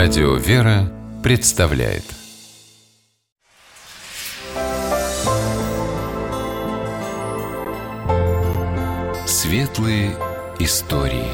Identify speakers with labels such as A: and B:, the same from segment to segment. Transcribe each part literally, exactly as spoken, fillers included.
A: Радио «Вера» представляет Светлые истории.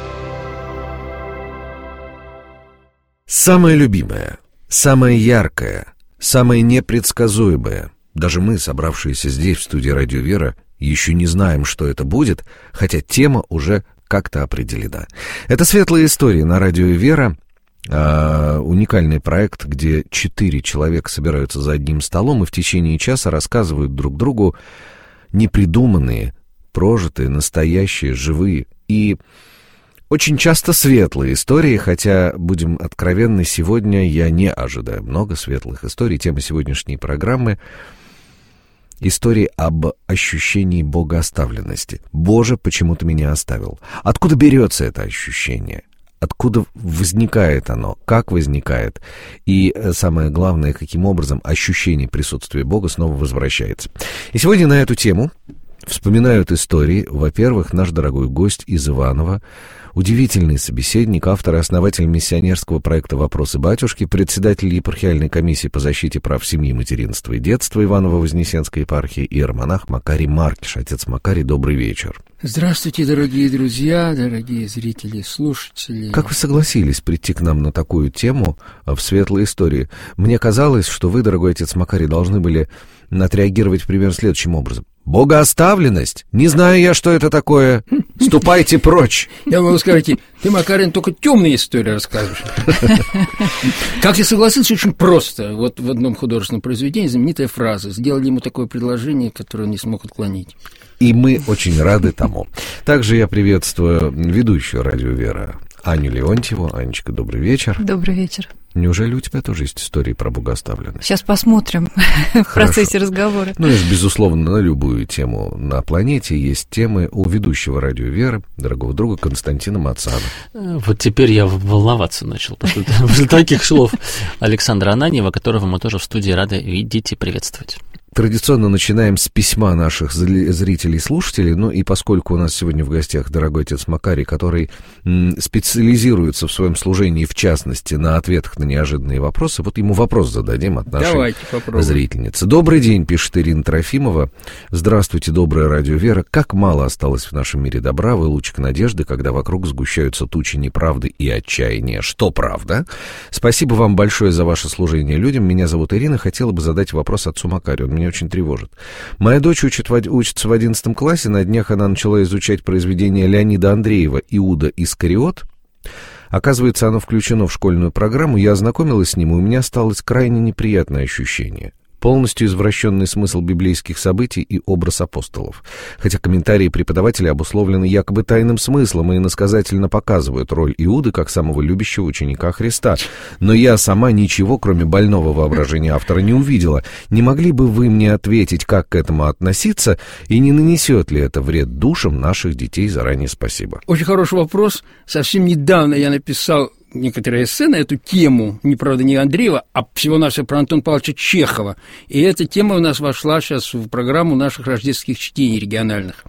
B: Самое любимое, самое яркое, самое непредсказуемое. Даже мы, собравшиеся здесь, в студии «Радио Вера», еще не знаем, что это будет, хотя тема уже как-то определена. Это «Светлые истории» на «Радио Вера». Uh, уникальный проект, где четыре человека собираются за одним столом и в течение часа рассказывают друг другу непридуманные, прожитые, настоящие, живые и очень часто светлые истории, хотя, будем откровенны, сегодня я не ожидаю много светлых историй. Тема сегодняшней программы — истории об ощущении богооставленности. «Боже, почему ты меня оставил?» Откуда берется это ощущение? Откуда возникает оно, как возникает, и самое главное, каким образом ощущение присутствия Бога снова возвращается. И сегодня на эту тему вспоминают истории, во-первых, наш дорогой гость из Иваново, удивительный собеседник, автор и основатель миссионерского проекта «Вопросы батюшки», председатель епархиальной комиссии по защите прав семьи, материнства и детства Иваново-Вознесенской епархии, иеромонах Макарий Маркиш. Отец Макарий, добрый вечер.
C: Здравствуйте, дорогие друзья, дорогие зрители, слушатели.
B: Как вы согласились прийти к нам на такую тему в «Светлой истории»? Мне казалось, что вы, дорогой отец Макарий, должны были отреагировать примерно следующим образом. «Богооставленность? Не знаю я, что это такое. Ступайте прочь!»
C: Я могу сказать, ты, Макарин, только темные истории рассказываешь. Как я согласился, очень просто. Вот в одном художественном произведении знаменитая фраза. Сделали ему такое предложение, которое он не смог отклонить.
B: И мы очень рады тому. Также я приветствую ведущую «Радио Вера» Аню Леонтьеву. Анечка, добрый вечер.
D: Добрый вечер.
B: Неужели у тебя тоже есть истории про богооставленность?
D: Сейчас посмотрим в процессе разговора.
B: Ну, есть, безусловно, на любую тему на планете есть темы у ведущего «Радио Вера», дорогого друга Константина Мацана.
E: Вот теперь я волноваться начал после, после таких слов Александра Ананьева, которого мы тоже в студии рады видеть и приветствовать.
B: Традиционно начинаем с письма наших зрителей и слушателей. Ну и поскольку у нас сегодня в гостях дорогой отец Макарий, который м, специализируется в своем служении, в частности, на ответах на неожиданные вопросы, вот ему вопрос зададим от нашей зрительницы. Добрый день, пишет Ирина Трофимова. Здравствуйте, доброе «Радио Вера». Как мало осталось в нашем мире добра, вы лучик надежды, когда вокруг сгущаются тучи неправды и отчаяния. Что правда? Спасибо вам большое за ваше служение людям. Меня зовут Ирина. Хотела бы задать вопрос отцу Макарию. Он меня очень тревожит. Моя дочь учит, учится в одиннадцатом классе. На днях она начала изучать произведение Леонида Андреева «Иуда Искариот». Оказывается, оно включено в школьную программу. Я ознакомилась с ним, и у меня осталось крайне неприятное ощущение. Полностью извращенный смысл библейских событий и образ апостолов. Хотя комментарии преподавателя обусловлены якобы тайным смыслом и иносказательно показывают роль Иуды как самого любящего ученика Христа. Но я сама ничего, кроме больного воображения автора, не увидела. Не могли бы вы мне ответить, как к этому относиться, и не нанесет ли это вред душам наших детей? Заранее спасибо.
C: Очень хороший вопрос. Совсем недавно я написал некоторые эссе на эту тему, не, правда, не Андреева, а всего-навсего про Антона Павловича Чехова. И эта тема у нас вошла сейчас в программу наших рождественских чтений региональных.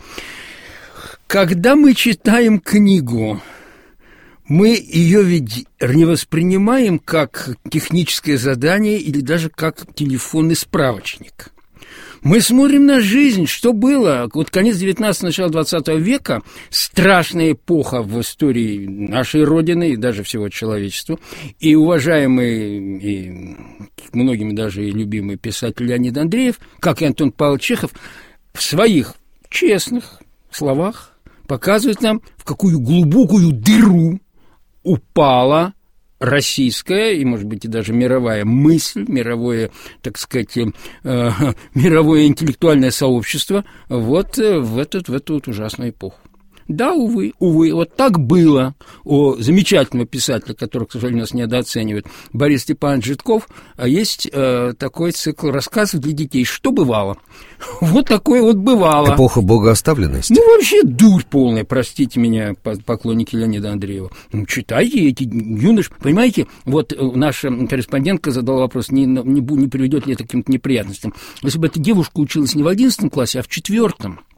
C: Когда мы читаем книгу, мы ее ведь не воспринимаем как техническое задание или даже как телефонный справочник. Мы смотрим на жизнь, что было. Вот конец девятнадцатого, начало двадцатого века, страшная эпоха в истории нашей Родины и даже всего человечества. И уважаемый, и многими даже и любимый писатель Леонид Андреев, как и Антон Павлович Чехов, в своих честных словах показывает нам, в какую глубокую дыру упала российская и, может быть, и даже мировая мысль, мировое, так сказать, э, мировое интеллектуальное сообщество вот в, этот, в эту вот ужасную эпоху. Да, увы, увы, вот так было у замечательного писателя, которого, к сожалению, нас недооценивают, Борис Степанович Житков, есть э, такой цикл рассказов для детей «Что бывало?». Вот такое вот бывало.
B: Эпоха богооставленности.
C: Ну, вообще дурь полная, простите меня, поклонники Леонида Андреева. Ну, читайте эти юноши. Понимаете, вот наша корреспондентка задала вопрос, не, не, не приведет ли это к каким-то неприятностям. Если бы эта девушка училась не в одиннадцатом классе, а в четвертом,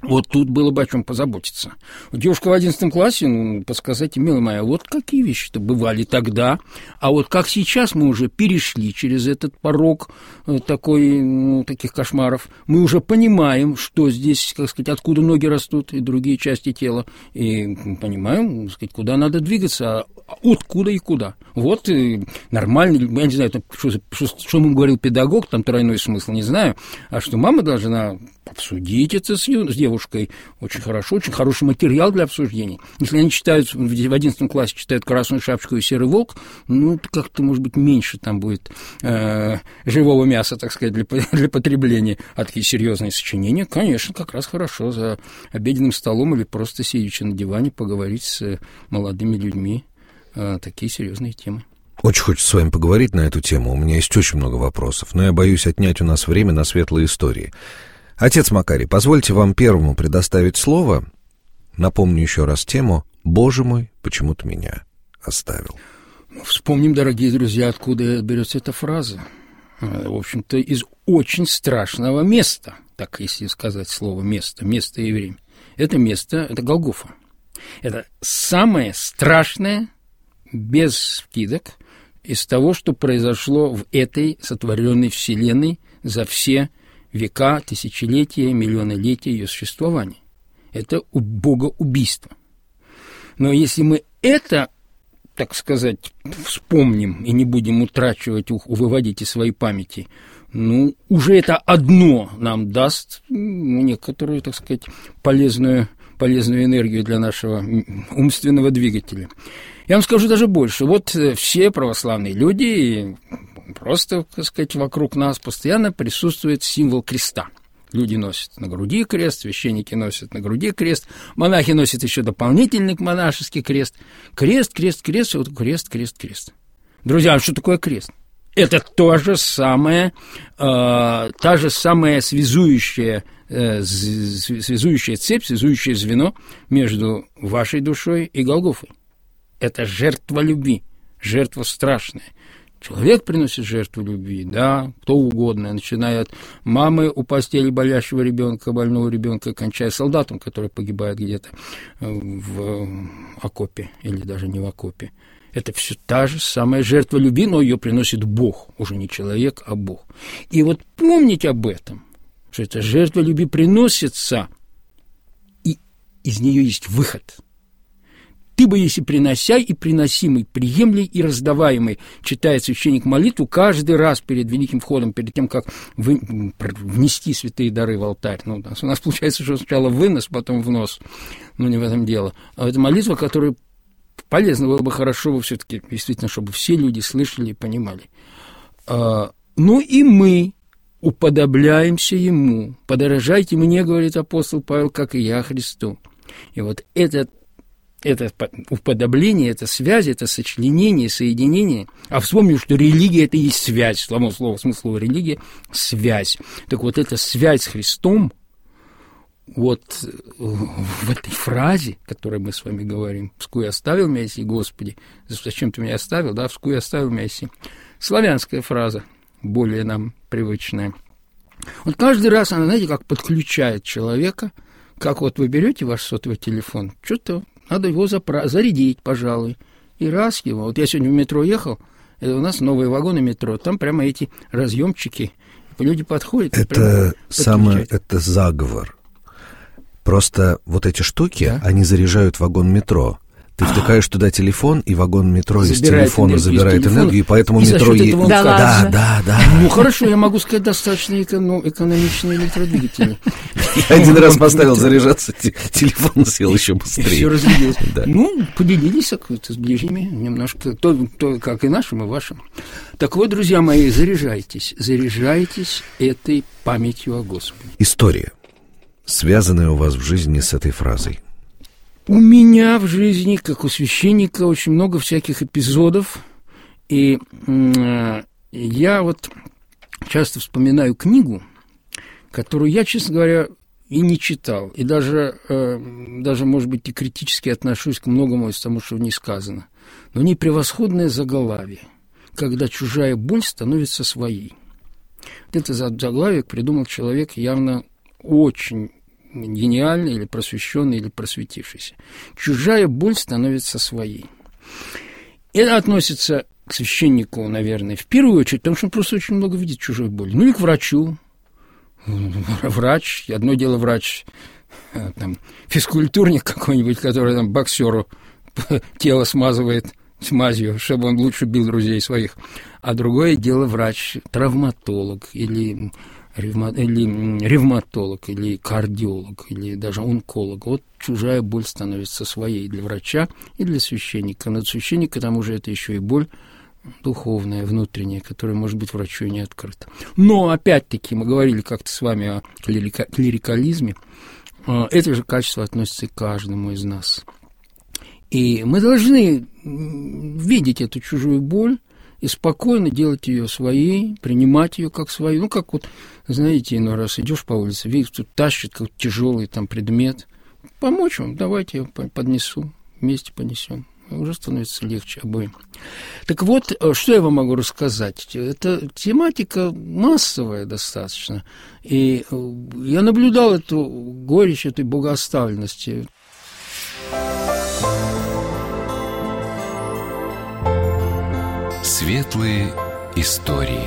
C: Вот тут было бы о чем позаботиться. Девушка в одиннадцатом классе, ну, подсказать, милая моя, вот какие вещи-то бывали тогда, а вот как сейчас мы уже перешли через этот порог такой, ну, таких кошмаров, мы уже понимаем, что здесь, как сказать, откуда ноги растут и другие части тела, и понимаем, так сказать, куда надо двигаться, откуда и куда. Вот и нормально, я не знаю, там, что, что, что ему говорил педагог, там тройной смысл, не знаю, а что мама должна обсудить это с, с девушкой. Очень хорошо, очень хороший материал для обсуждений. Если они читают, в одиннадцатом классе читают «Красную шапочку» и «Серый волк», ну, как-то, может быть, меньше там будет э, живого мяса, так сказать, для, для потребления. А такие серьезные сочинения, конечно, как раз хорошо за обеденным столом или просто сидячи на диване поговорить с молодыми людьми. Э, такие серьезные темы.
B: Очень хочется с вами поговорить на эту тему. У меня есть очень много вопросов, но я боюсь отнять у нас время на светлые истории. Отец Макарий, позвольте вам первому предоставить слово. Напомню еще раз тему «Боже мой, почему ты меня оставил?».
C: Вспомним, дорогие друзья, откуда берется эта фраза. В общем-то, из очень страшного места, так если сказать слово «место», место и время. Это место, это Голгофа. Это самое страшное, без скидок, из того, что произошло в этой сотворенной вселенной за все века, тысячелетия, миллионолетия ее существования. Это богоубийство. Но если мы это, так сказать, вспомним и не будем утрачивать, выводить из своей памяти, ну, уже это одно нам даст некоторую, так сказать, полезную, полезную энергию для нашего умственного двигателя. Я вам скажу даже больше. Вот все православные люди, просто, так сказать, вокруг нас постоянно присутствует символ креста. Люди носят на груди крест, священники носят на груди крест, монахи носят еще дополнительный монашеский крест. Крест, крест, крест, вот крест, крест, крест. Друзья, а что такое крест? Это то же самое, э, та же самая связующая, э, связующая цепь, связующее звено между вашей душой и Голгофой. Это жертва любви, жертва страшная. Человек приносит жертву любви, да, кто угодно, начиная от мамы у постели болящего ребенка, больного ребенка, кончая солдатом, который погибает где-то в окопе или даже не в окопе. Это все та же самая жертва любви, но ее приносит Бог, уже не человек, а Бог. И вот помнить об этом, что эта жертва любви приносится, и из нее есть выход. Ты бы, если приносяй и приносимый, приемлей и раздаваемый, читает священник молитву каждый раз перед великим входом, перед тем, как вы, внести святые дары в алтарь. Ну, у нас получается, что сначала вынос, потом внос. Ну, не в этом дело. А это молитва, которую полезно было бы хорошо бы все-таки, действительно, чтобы все люди слышали и понимали. А, ну и мы уподобляемся Ему. Подорожайте мне, говорит апостол Павел, как и я Христу. И вот этот это уподобление, это связь, это сочленение, соединение. А вспомню, что религия – это и есть связь. Само слово, смысл слова религия – связь. Так вот, эта связь с Христом, вот в этой фразе, о которой мы с вами говорим, «Вскую оставил меня си, Господи», «Зачем ты меня оставил?» Да, «Вскую оставил меня си». Славянская фраза, более нам привычная. Вот каждый раз она, знаете, как подключает человека, как вот вы берете ваш сотовый телефон, что-то надо его запра- зарядить, пожалуй, и раз его. Вот я сегодня в метро ехал, это у нас новые вагоны метро, там прямо эти разъемчики, люди подходят.
B: Это самое, это заговор. Просто вот эти штуки, да? Они заряжают вагон метро. Ты втыкаешь туда телефон, и вагон метро из телефона забирает энергию, и поэтому и метро... Е...
D: Да,
B: да, да, да.
C: Ну, хорошо, я могу сказать, достаточно экономичные электродвигатели.
B: Я один раз поставил заряжаться, телефон сел еще быстрее.
C: Все разрядилось. Ну, поделились с ближними немножко, то, как и нашим, и вашим. Так вот, друзья мои, заряжайтесь, заряжайтесь этой памятью о Господе.
B: История, связанная у вас в жизни с этой фразой.
C: У меня в жизни, как у священника, очень много всяких эпизодов, и э, я вот часто вспоминаю книгу, которую я, честно говоря, и не читал, и даже, э, даже, может быть, и критически отношусь к многому из того, что в ней сказано. Но в ней превосходное заглавие, когда чужая боль становится своей. Это заглавие придумал человек явно очень гениальный или просвещенный, или просветившийся. Чужая боль становится своей. Это относится к священнику, наверное, в первую очередь, потому что он просто очень много видит чужой боли. Ну и к врачу. Врач, одно дело врач, там, физкультурник какой-нибудь, который там боксеру тело смазывает смазью, чтобы он лучше бил друзей своих. А другое дело врач, травматолог или, ревма, или ревматолог, или кардиолог, или даже онколог. Вот чужая боль становится своей для врача и для священника. Но для священника там уже это еще и боль духовная, внутренняя, которая, может быть, врачу и не открыта. Но, опять-таки, мы говорили как-то с вами о клирика- клирикализме. Это же качество относится к каждому из нас. И мы должны видеть эту чужую боль и спокойно делать ее своей, принимать ее как свою. Ну, как вот, знаете, иной раз идешь по улице, видишь, тут тащит какой-то тяжелый там предмет. Помочь вам, давайте я поднесу, вместе понесем. Уже становится легче обоим. Так вот, что я вам могу рассказать? Это тематика массовая достаточно. И я наблюдал эту горечь этой богооставленности.
A: Светлые истории.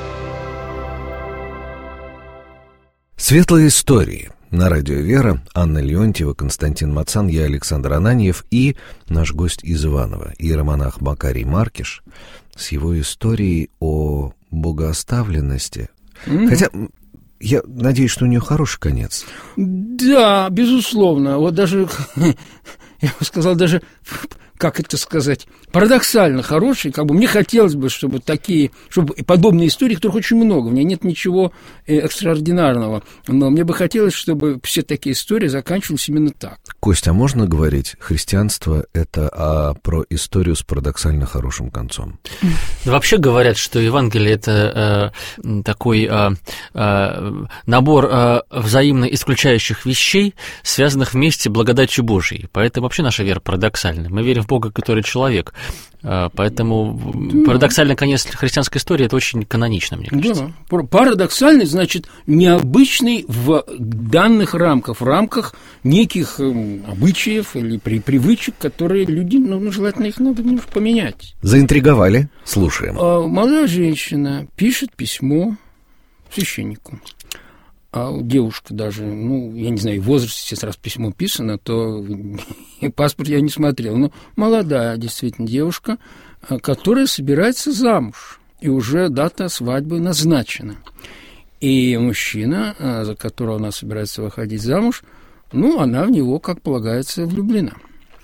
B: Светлые истории. На радио «Вера» Анна Леонтьева, Константин Мацан, я Александр Ананьев и наш гость из Иваново, иеромонах Макарий Маркиш, с его историей о богооставленности. Mm-hmm. Хотя я надеюсь, что у нее хороший конец.
C: Да, безусловно. Вот даже, я бы сказал, даже, как это сказать, парадоксально хороший. Как бы мне хотелось бы, чтобы такие, чтобы подобные истории, которых очень много, в ней нет ничего экстраординарного, но мне бы хотелось, чтобы все такие истории заканчивались именно так.
B: Костя, а можно говорить, христианство – это а, про историю с парадоксально хорошим концом?
E: Вообще говорят, что Евангелие – это э, такой э, э, набор э, взаимно исключающих вещей, связанных вместе благодатью Божией. Поэтому вообще наша вера парадоксальна. Мы верим в Бога, который человек. Поэтому да. Парадоксальный конец христианской истории – это очень канонично, мне кажется.
C: Да. Парадоксальный, значит, необычный в данных рамках, в рамках неких обычаев или привычек, которые люди, ну, желательно их надо немножко поменять.
B: Заинтриговали? Слушаем.
C: Молодая женщина пишет письмо священнику. А девушка даже, ну, я не знаю, в возрасте, если раз письмо писано, то паспорт я не смотрел, но молодая действительно девушка, которая собирается замуж, и уже дата свадьбы назначена. И мужчина, за которого она собирается выходить замуж, ну, она в него, как полагается, влюблена.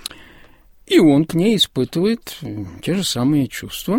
C: И он к ней испытывает те же самые чувства,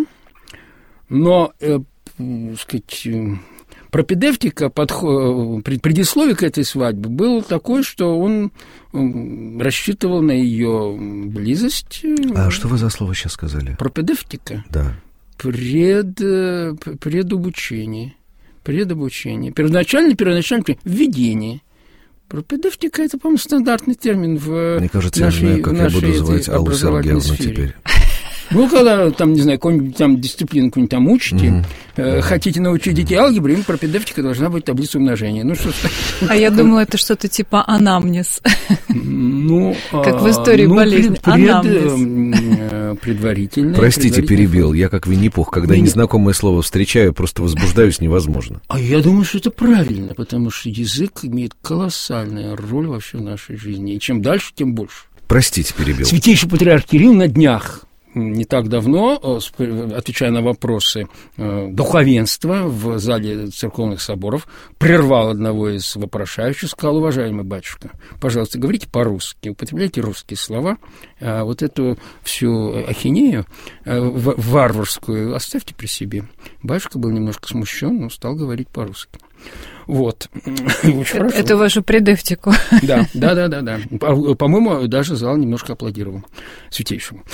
C: но, э, так сказать, пропедевтика, подход, предисловие к этой свадьбе было такое, что он рассчитывал на ее близость.
B: А что вы за слово сейчас сказали?
C: Пропедевтика?
B: Да.
C: Пред, предобучение. Предобучение. Первоначально, первоначально, введение. Пропедевтика – это, по-моему, стандартный термин в
B: Мне кажется,
C: нашей,
B: я знаю, как я буду звать Аллу Сергеевну теперь.
C: Ну, когда, там, не знаю, какую-нибудь там дисциплину какую-нибудь там учите, mm-hmm. э, хотите научить детей алгебре, им пропедевтика должна быть таблица умножения. Ну, что
D: а я думала, это что-то типа анамнез.
C: Ну,
D: как в истории
C: ну,
D: болезни.
C: Пред, анамнез. Предварительно.
B: Простите, перебил. Я как Винни-Пух, когда незнакомое слово встречаю, просто возбуждаюсь невозможно.
C: А я думаю, что это правильно, потому что язык имеет колоссальную роль вообще в нашей жизни. И чем дальше, тем больше.
B: Простите, перебил.
C: Святейший патриарх Кирилл на днях, не так давно, отвечая на вопросы духовенства в зале церковных соборов, прервал одного из вопрошающих, сказал: уважаемый батюшка, пожалуйста, говорите по-русски, употребляйте русские слова, а вот эту всю ахинею варварскую оставьте при себе. Батюшка был немножко смущен, но стал говорить по-русски. Вот.
D: Это, это вашу предевтику.
C: Да, да, да, да, да. По-моему, даже зал немножко аплодировал святейшему.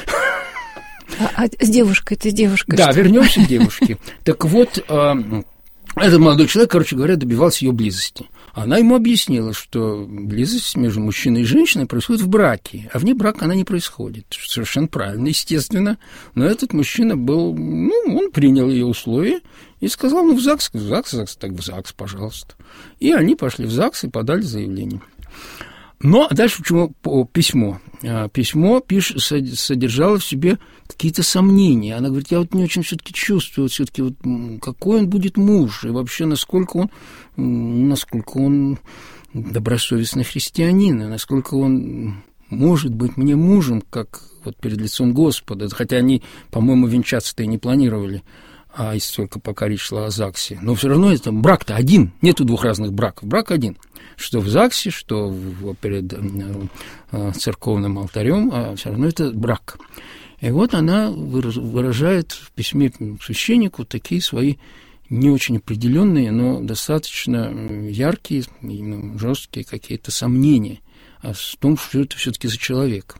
D: А, а с девушкой-то, с девушкой
C: Да,
D: что?
C: вернемся к девушке. Так вот, этот молодой человек, короче говоря, добивался ее близости. Она ему объяснила, что близость между мужчиной и женщиной происходит в браке, а вне брака она не происходит. Совершенно правильно, естественно. Но этот мужчина был, ну, он принял ее условия и сказал: ну, в ЗАГС, в ЗАГС, в ЗАГС, так в ЗАГС, пожалуйста. И они пошли в ЗАГС и подали заявление. Но дальше почему письмо? Письмо пиш, содержало в себе какие-то сомнения. Она говорит, я вот не очень все-таки чувствую, все-таки вот, какой он будет муж, и вообще насколько он, насколько он добросовестный христианин, и насколько он может быть мне мужем, как вот перед лицом Господа. Хотя они, по-моему, венчаться-то и не планировали, а если только пока речь шла о ЗАГСе. Но все равно это брак-то один, нету двух разных браков, брак один. Что в ЗАГСе, что перед церковным алтарем, а все равно это брак. И вот она выражает в письме священнику такие свои не очень определенные, но достаточно яркие, жесткие какие-то сомнения о том, что это все-таки за человек.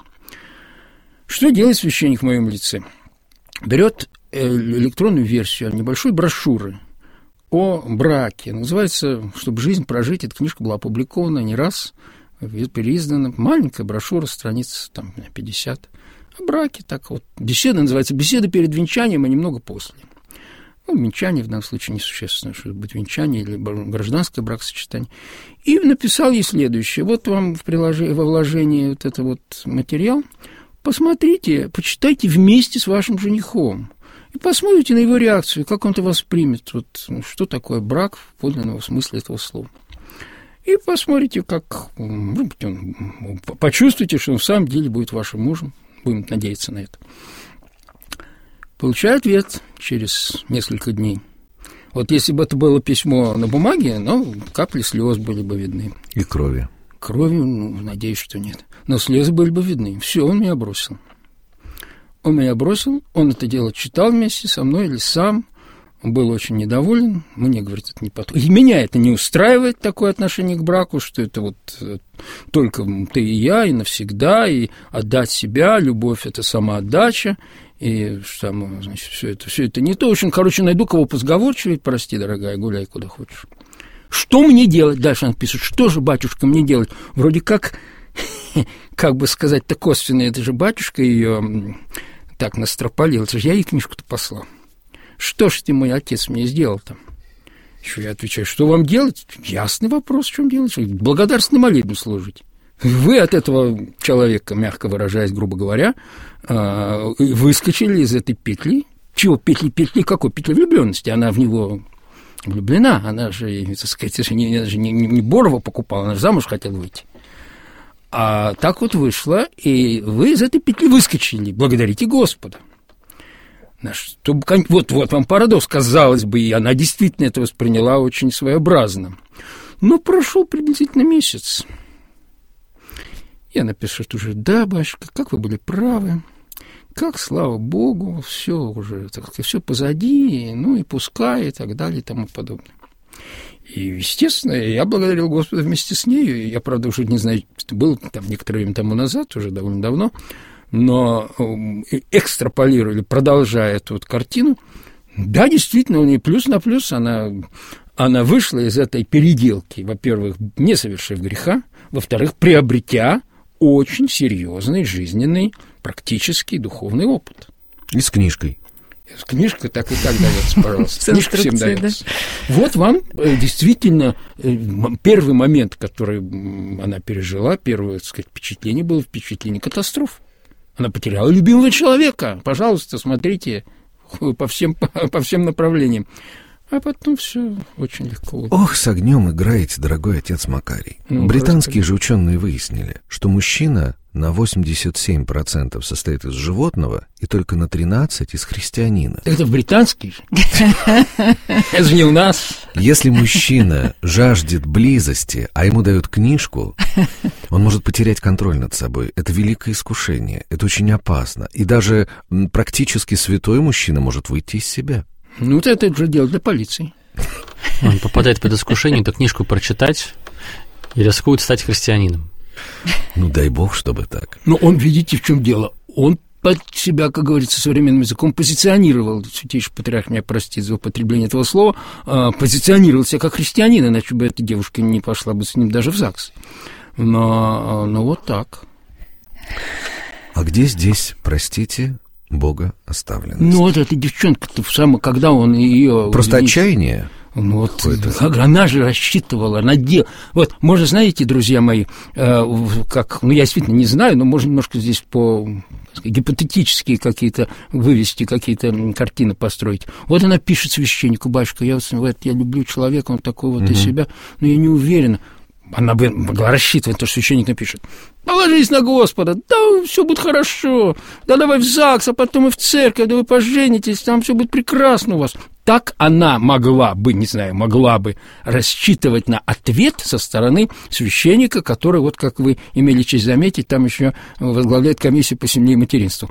C: Что делает священник в моем лице? Берет электронную версию небольшой брошюры о браке. Называется «Чтобы жизнь прожить». Эта книжка была опубликована не раз, переиздана. Маленькая брошюра, страниц там, пятьдесят. О браке так вот. Беседа называется «Беседа перед венчанием, а немного после». Ну, венчание в данном случае несущественно, что это будет венчание или гражданское бракосочетание. И написал ей следующее. Вот вам в приложении, во вложении вот это вот материал. Посмотрите, почитайте вместе с вашим женихом. И посмотрите на его реакцию, как он это воспримет, вот, что такое брак в подлинном смысле этого слова. И посмотрите, как, ну, почувствуйте, что он в самом деле будет вашим мужем, будем надеяться на это. Получаю ответ через несколько дней. Вот если бы это было письмо на бумаге, ну, капли слез были бы видны.
B: И крови.
C: Крови, ну, надеюсь, что нет. Но слезы были бы видны. Все, он меня бросил. Он меня бросил, он это дело читал вместе со мной или сам, он был очень недоволен, мне, говорит, это не подходит. И меня это не устраивает, такое отношение к браку, что это вот только ты и я, и навсегда, и отдать себя, любовь – это самоотдача, и что там, значит, все это, все это не то. В общем, короче, найду кого позговорчивее, прости, дорогая, гуляй куда хочешь. Что мне делать? Дальше он пишет, что же, батюшка, мне делать? Вроде как, как бы сказать-то косвенно, это же батюшка ее так настропалил, это же я ей книжку-то послал. Что ж ты, мой отец, мне сделал-то? Еще я отвечаю, что вам делать? Ясный вопрос, в чем делать? Благодарственный молебен служить. Вы от этого человека, мягко выражаясь, грубо говоря, выскочили из этой петли. Чего петли? Петли какой? Петли влюбленности. Она в него влюблена. Она же, так сказать, не, не, не Борова покупала, она же замуж хотела выйти. А так вот вышло, и вы из этой петли выскочили. Благодарите Господа. Чтобы, вот, вот вам парадокс, казалось бы, и она действительно это восприняла очень своеобразно. Но прошел приблизительно месяц. Я напишу, что уже, да, батюшка, как вы были правы, как, слава Богу, все уже, так сказать, все позади, ну и пускай, и так далее, и тому подобное. И, естественно, я благодарил Господа вместе с нею. Я, правда, уже не знаю, было там некоторое время тому назад, уже довольно давно, но экстраполировали, продолжая эту вот картину. Да, действительно, у нее плюс на плюс, она, она вышла из этой переделки, во-первых, не совершив греха, во-вторых, приобретя очень серьезный жизненный, практический духовный опыт.
B: И с книжкой.
C: С книжкой так и так дается, пожалуйста. Книжка всем дается. Вот вам действительно первый момент, который она пережила, первое, так сказать, впечатление было впечатление катастрофы. Она потеряла любимого человека. Пожалуйста, смотрите по всем, по всем направлениям. А потом все очень легко.
B: Ох, с огнем играете, дорогой отец Макарий. Ну, Британские же ученые выяснили, что мужчина на восемьдесят семь процентов состоит из животного и только на тринадцать процентов из христианина.
C: Это в британские же. Это же не у нас.
B: Если мужчина жаждет близости, а ему дают книжку, он может потерять контроль над собой. Это великое искушение, это очень опасно. И даже практически святой мужчина может выйти из себя.
C: Ну, вот это уже дело для полиции.
E: Он попадает под искушение, эту книжку прочитать и рискует стать христианином.
B: Ну, дай бог, чтобы так.
C: Но он, видите, в чем дело. Он под себя, как говорится, современным языком позиционировал, святейший патриарх меня простит за употребление этого слова, позиционировал себя как христианин, иначе бы эта девушка не пошла бы с ним даже в ЗАГС. Но, но вот так.
B: А где здесь, простите, Бога оставленность?
C: Ну, вот эта девчонка-то, самое, когда он ее...
B: Просто извините, отчаяние?
C: Ну, вот, она же рассчитывала, надел. Вот, можно, знаете, друзья мои, э, как, ну, я действительно не знаю, но можно немножко здесь по гипотетические какие-то вывести, какие-то картины построить. Вот она пишет священнику: батюшка, я, вот, я люблю человека, он такой вот mm-hmm. из себя, но я не уверена. Она бы могла рассчитывать, то, что священник напишет: положись на Господа, да все будет хорошо, да давай в ЗАГС, а потом и в церковь, да вы поженитесь, там все будет прекрасно у вас. Так она могла бы, не знаю, могла бы рассчитывать на ответ со стороны священника, который, вот как вы имели честь заметить, там еще возглавляет комиссию по семье и материнству.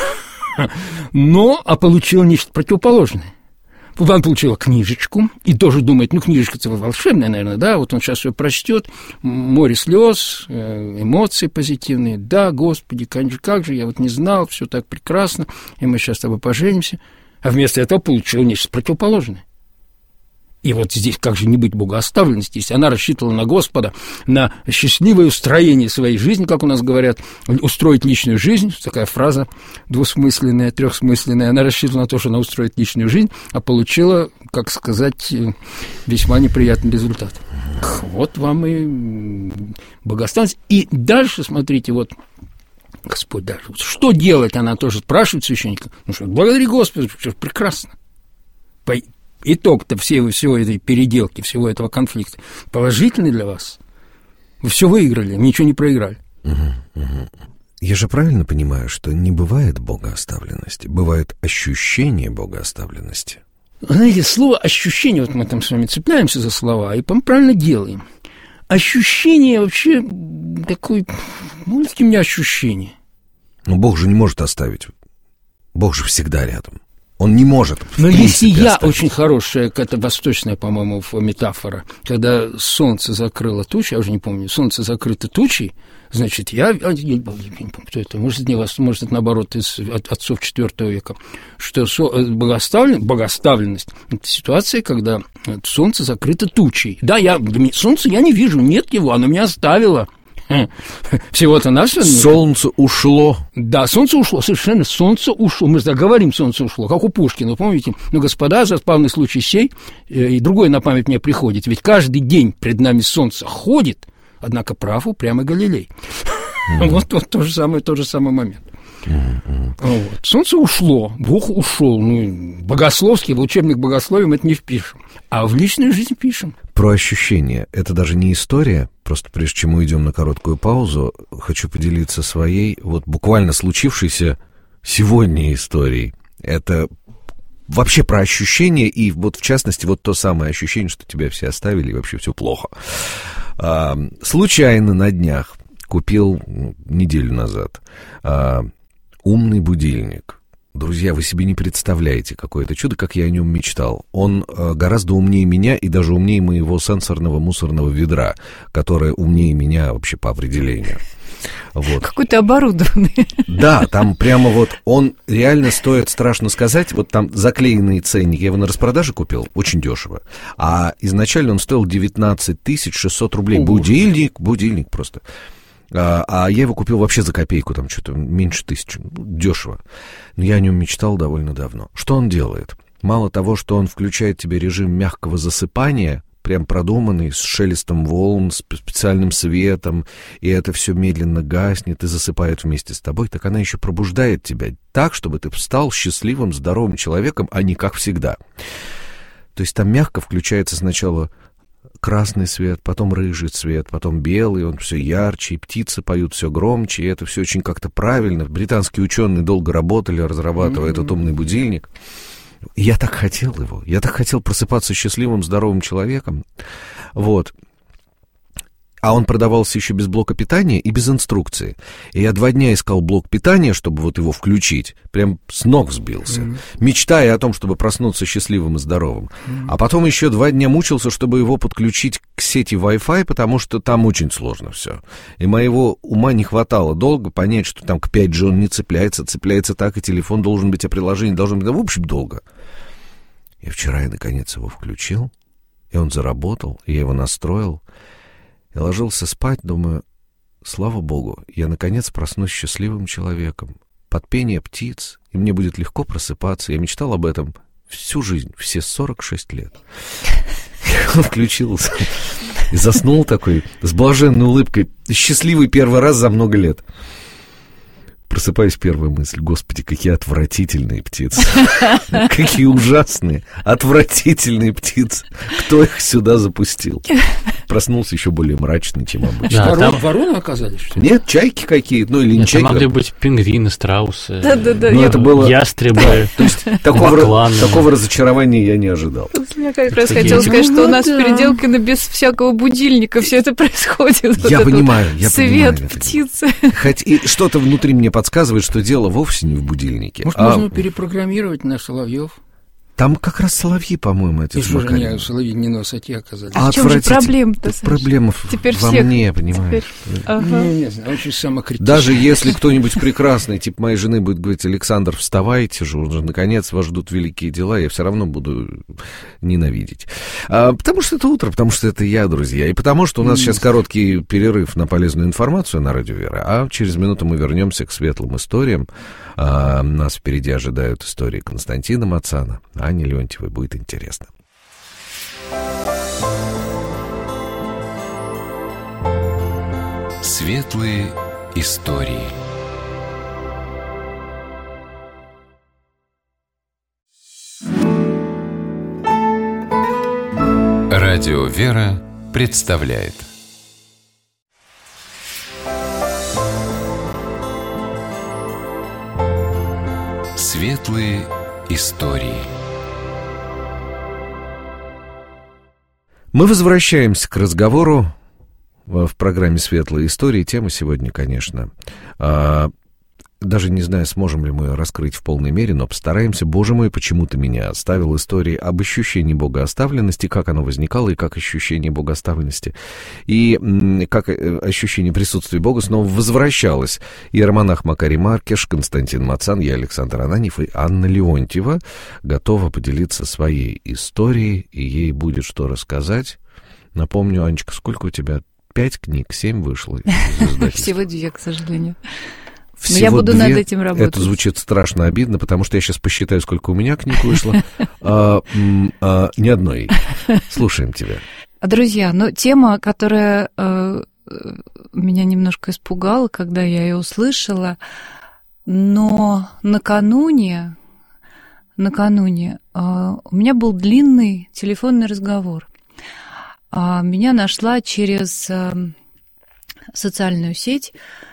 C: Но, а получила нечто противоположное. Он получила книжечку и тоже думает, ну, книжечка-то волшебная, наверное, да, вот он сейчас ее прочтет, море слез, эмоции позитивные, да, Господи, конечно, как же, я вот не знал, все так прекрасно, и мы сейчас с тобой поженимся, а вместо этого получила нечто противоположное. И вот здесь как же не быть богооставленности, если она рассчитывала на Господа, на счастливое устроение своей жизни, как у нас говорят, устроить личную жизнь, такая фраза двусмысленная, трехсмысленная, она рассчитывала на то, что она устроит личную жизнь, а получила, как сказать, весьма неприятный результат. Вот вам и богооставленность. И дальше, смотрите, вот Господь даже, что делать, она тоже спрашивает священника. Ну что, благодари Господа, все прекрасно. Итог-то всей, всего этой переделки, всего этого конфликта положительный для вас. Вы все выиграли, ничего не проиграли.
B: Угу, угу. Я же правильно понимаю, что не бывает богооставленности, бывает ощущение богооставленности.
C: Знаете, слово «ощущение», вот мы там с вами цепляемся за слова и правильно делаем. Ощущение вообще такое, ну, какие у меня ощущения.
B: Но Бог же не может оставить. Бог же всегда рядом. Он не может.
C: Но если я оставить. Очень хорошая, это восточная, по-моему, метафора, когда солнце закрыло тучи, я уже не помню, солнце закрыто тучей, значит, я, я, я не помню, кто это, может, не вас, может, это наоборот из от, отцов четвёртого века, что богоставлен, богоставленность – это ситуация, когда солнце закрыто тучей. Да, я, солнце я не вижу, нет его, оно меня оставило. Всего-то нашего.
B: Солнце ушло.
C: Да, солнце ушло, совершенно, солнце ушло. Мы же говорим, солнце ушло, как у Пушкина, помните? Ну, господа, за славный случай сей, и другое на память мне приходит, ведь каждый день пред нами солнце ходит, однако прав упрямый Галилей. Mm-hmm. Вот, вот тот же самый, тот же самый момент. Mm-hmm. Вот. Солнце ушло, Бог ушел. Ну, богословский, в учебник богословия мы это не впишем, а в личную жизнь пишем.
B: Про ощущения. Это даже не история. Просто прежде чем мы уйдем на короткую паузу, хочу поделиться своей вот буквально случившейся сегодня историей. Это вообще про ощущения, и вот в частности вот то самое ощущение, что тебя все оставили, и вообще все плохо. А, случайно на днях купил неделю назад а, умный будильник. Друзья, вы себе не представляете, какое это чудо, как я о нем мечтал. Он э, гораздо умнее меня и даже умнее моего сенсорного мусорного ведра, которое умнее меня вообще по определению. Вот.
D: Какой ты оборудованный.
B: Да, там прямо вот он реально стоит, страшно сказать, вот там заклеенный ценник. Я его на распродаже купил, очень дешево. А изначально он стоил девятнадцать тысяч шестьсот рублей. О, будильник, будильник просто. А, а я его купил вообще за копейку, там что-то меньше тысячи, дешево. Но я о нем мечтал довольно давно. Что он делает? Мало того, что он включает тебе режим мягкого засыпания, прям продуманный, с шелестом волн, с специальным светом, и это все медленно гаснет и засыпает вместе с тобой, так она еще пробуждает тебя так, чтобы ты стал счастливым, здоровым человеком, а не как всегда. То есть там мягко включается сначала красный свет, потом рыжий цвет, потом белый, он все ярче, и птицы поют все громче, и это все очень как-то правильно. Британские ученые долго работали, разрабатывая mm-hmm. этот умный будильник. И я так хотел его, я так хотел просыпаться счастливым, здоровым человеком. Вот. А он продавался еще без блока питания и без инструкции. И я два дня искал блок питания, чтобы вот его включить. Прям с ног сбился. Mm-hmm. Мечтая о том, чтобы проснуться счастливым и здоровым. Mm-hmm. А потом еще два дня мучился, чтобы его подключить к сети Wi-Fi, потому что там очень сложно все. И моего ума не хватало долго понять, что там к пять джи он не цепляется, цепляется так, и телефон должен быть, а приложение должно быть. Да, в общем, долго. И вчера я, наконец, его включил, и он заработал, и я его настроил. Я ложился спать, думаю, слава богу, я наконец проснусь счастливым человеком. Под пение птиц, и мне будет легко просыпаться. Я мечтал об этом всю жизнь, все сорок шесть лет. Он включился и заснул такой, с блаженной улыбкой, счастливый первый раз за много лет. Просыпаюсь, первая мысль: Господи, какие отвратительные птицы. Какие ужасные, отвратительные птицы. Кто их сюда запустил? Проснулся еще более мрачный, чем обычно.
C: Да, там вороны оказались, что ли?
B: Нет, чайки какие-то, ну или не
E: Нет,
B: чайки.
E: могли быть пингвины, страусы,
D: Да-да-да.
B: Ну, это было...
E: ястребы,
B: То есть такого, такого разочарования я не ожидал.
D: Я как раз хотела сказать, что у нас в Переделкино без всякого будильника все это происходит.
B: Я понимаю, я понимаю.
D: Свет, птицы.
B: Хоть и что-то внутри мне подсказывает, что дело вовсе не в будильнике.
C: Может,
B: а...
C: можно перепрограммировать на соловьев?
B: Там как раз соловьи, по-моему, это
C: же не соловьи не на высоте оказались.
B: А
D: в чем же проблема-то, Саша?
B: Проблема
D: Теперь
B: во
D: всех...
B: мне, понимаешь?
D: Теперь... Ага.
C: Ну, не знаю, очень самокритично.
B: Даже если кто-нибудь прекрасный, типа моей жены, будет говорить: Александр, вставайте же, уже наконец вас ждут великие дела, я все равно буду ненавидеть. А, потому что это утро, потому что это я, друзья, и потому что у нас mm. сейчас короткий перерыв на полезную информацию на Радио Вера, а через минуту мы вернемся к светлым историям. А, нас впереди ожидают истории Константина Мацана, Ани Леонтьевой. Будет интересно.
A: Светлые истории. Радио Вера представляет Светлые истории.
B: Мы возвращаемся к разговору в программе «Светлые истории». Тема сегодня, конечно, даже не знаю, сможем ли мы раскрыть в полной мере, но постараемся. Боже мой, почему ты меня оставил? Истории об ощущении богооставленности, как оно возникало, и как ощущение богооставленности, и как ощущение присутствия Бога снова возвращалось. Иеромонах Макарий Маркиш, Константин Мацан, я Александр Ананьев и Анна Леонтьева готова поделиться своей историей, и ей будет что рассказать. Напомню, Анечка, сколько у тебя? Пять книг, семь вышло?
D: Всего две, к сожалению.
B: Всего
D: Но я буду
B: две.
D: над этим работать.
B: Это звучит страшно обидно, потому что я сейчас посчитаю, сколько у меня книг вышло. а, а, ни одной. Слушаем тебя.
D: Друзья, ну, тема, которая э, меня немножко испугала, когда я ее услышала, но накануне, накануне э, у меня был длинный телефонный разговор. Э, меня нашла через э, социальную сеть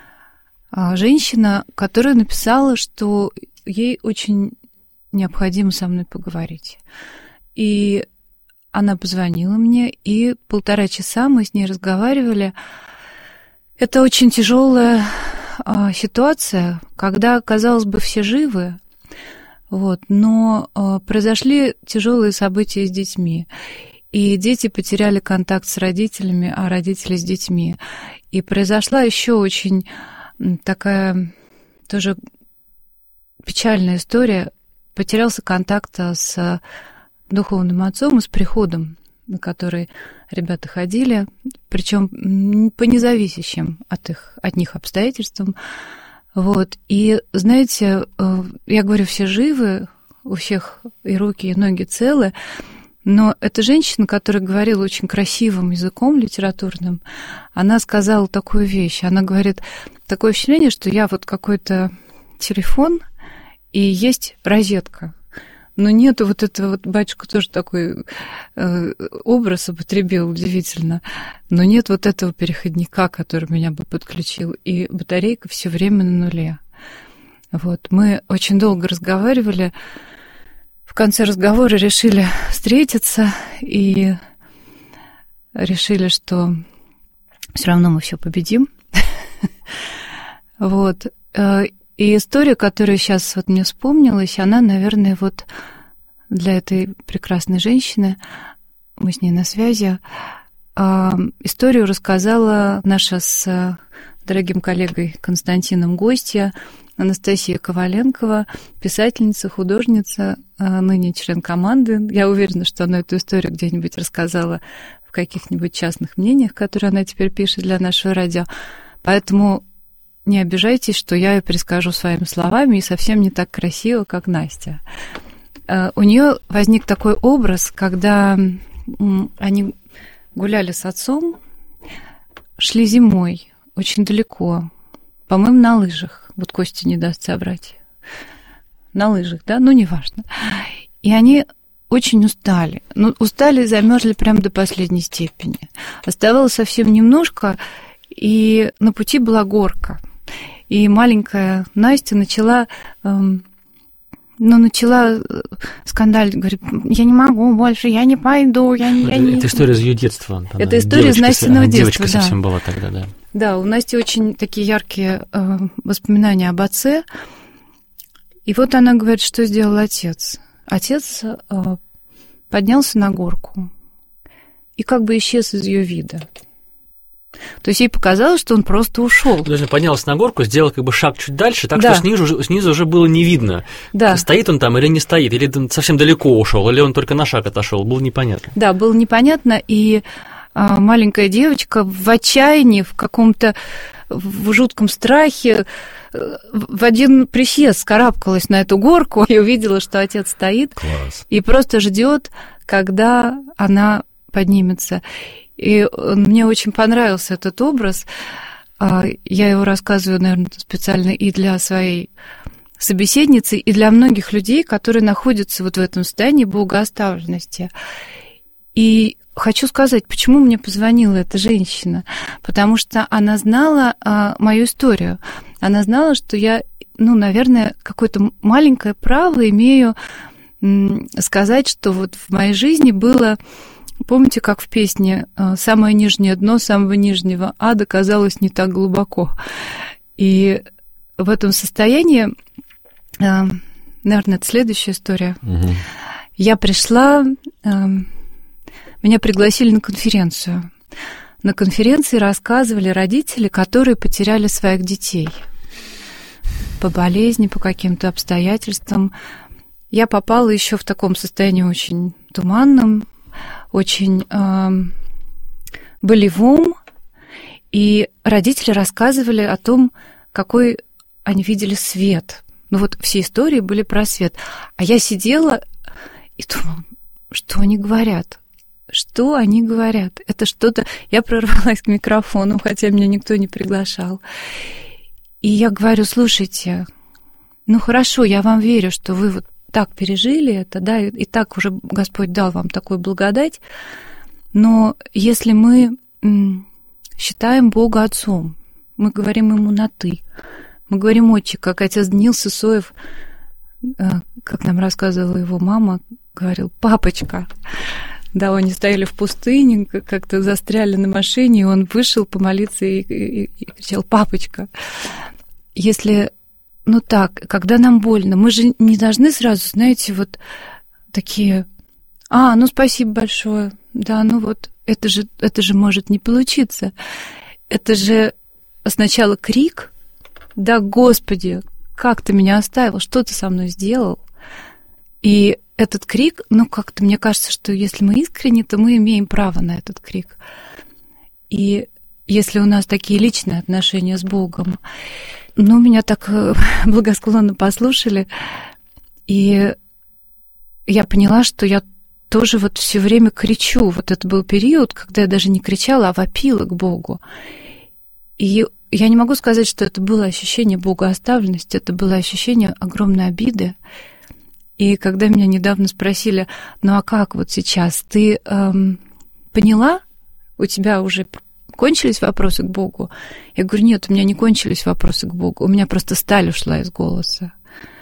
D: женщина, которая написала, что ей очень необходимо со мной поговорить. И она позвонила мне, и полтора часа мы с ней разговаривали. Это очень тяжелая а, ситуация, когда, казалось бы, все живы, вот, но а, произошли тяжелые события с детьми. И дети потеряли контакт с родителями, а родители с детьми. И произошла еще очень такая тоже печальная история. Потерялся контакт с духовным отцом и с приходом, на который ребята ходили, причем по независящим от, их, от них обстоятельствам. Вот. И, знаете, я говорю, все живы, у всех и руки, и ноги целы, но эта женщина, которая говорила очень красивым языком литературным, она сказала такую вещь. Она говорит: такое впечатление, что я вот какой-то телефон, и есть розетка. Но нету вот этого, вот батюшка тоже такой э, образ употребил удивительно, но нет вот этого переходника, который меня бы подключил, и батарейка все время на нуле. Вот. Мы очень долго разговаривали. В конце разговора решили встретиться и решили, что все равно мы все победим. Вот. И история, которая сейчас вот мне вспомнилась, она, наверное, вот для этой прекрасной женщины, мы с ней на связи, историю рассказала наша с дорогим коллегой Константином гостья Анастасия Коваленкова, писательница, художница, ныне член команды. Я уверена, что она эту историю где-нибудь рассказала в каких-нибудь частных мнениях, которые она теперь пишет для нашего радио. Поэтому не обижайтесь, что я ее перескажу своими словами и совсем не так красиво, как Настя. у нее возник такой образ, когда они гуляли с отцом, шли зимой очень далеко, по-моему, на лыжах. Вот Костя не даст соврать. На лыжах, да? Ну, неважно. И они очень устали. Ну, устали и замерзли прямо до последней степени. Оставалось совсем немножко, и на пути была горка. И маленькая Настя начала... Эм, ну, начала скандалить, говорит, я не могу больше, я не пойду, я не...
E: Это,
D: я не...
E: это история из ее детства. Она
D: это история из Настиного детства,
E: девочка
D: да.
E: совсем была тогда, да.
D: Да, у Насти очень такие яркие э, воспоминания об отце. И вот она говорит, что сделал отец. Отец э, поднялся на горку и как бы исчез из ее вида. То есть ей показалось, что он просто ушел.
E: Даже поднялся на горку, сделал как бы шаг чуть дальше, так
D: да.
E: что снизу, снизу уже было не видно,
D: да.
E: стоит он там или не стоит, или он совсем далеко ушел, или он только на шаг отошел, было непонятно.
D: Да, было непонятно, и а, маленькая девочка в отчаянии, в каком-то в жутком страхе в один присест скарабкалась на эту горку и увидела, что отец стоит.
B: Класс.
D: И просто ждет, когда она поднимется. И мне очень понравился этот образ. Я его рассказываю, наверное, специально и для своей собеседницы, и для многих людей, которые находятся вот в этом состоянии богооставленности. И хочу сказать, почему мне позвонила эта женщина. Потому что она знала мою историю. Она знала, что я, ну, наверное, какое-то маленькое право имею сказать, что вот в моей жизни было... Помните, как в песне «Самое нижнее дно самого нижнего ада казалось не так глубоко». И в этом состоянии, наверное, это следующая история. Угу. Я пришла, меня пригласили на конференцию. На конференции рассказывали родители, которые потеряли своих детей по болезни, по каким-то обстоятельствам. Я попала еще в таком состоянии очень туманном, очень э, болевом, и родители рассказывали о том, какой они видели свет. Ну вот все истории были про свет. А я сидела и думала, что они говорят? Что они говорят? Это что-то... Я прорвалась к микрофону, хотя меня никто не приглашал. И я говорю, слушайте, ну хорошо, я вам верю, что вы вот так пережили это, да, и, и так уже Господь дал вам такую благодать, но если мы м, считаем Бога Отцом, мы говорим Ему на «ты», мы говорим «Отче», как отец Даниил Сысоев, э, как нам рассказывала его мама, говорил «папочка». Да, они стояли в пустыне, как-то застряли на машине, и он вышел помолиться и, и, и кричал «папочка». Если... Ну так, когда нам больно, мы же не должны сразу, знаете, вот такие, а, ну спасибо большое, да, ну вот, это же, это же может не получиться. Это же сначала крик, да, Господи, как ты меня оставил, что ты со мной сделал? И этот крик, ну как-то мне кажется, что если мы искренне, то мы имеем право на этот крик. И если у нас такие личные отношения с Богом, ну, меня так благосклонно послушали, и я поняла, что я тоже вот все время кричу. Вот это был период, когда я даже не кричала, а вопила к Богу. И я не могу сказать, что это было ощущение богооставленности, это было ощущение огромной обиды. И когда меня недавно спросили, ну а как вот сейчас, ты эм, поняла, у тебя уже... кончились вопросы к Богу? Я говорю, нет, у меня не кончились вопросы к Богу, у меня просто сталь ушла из голоса.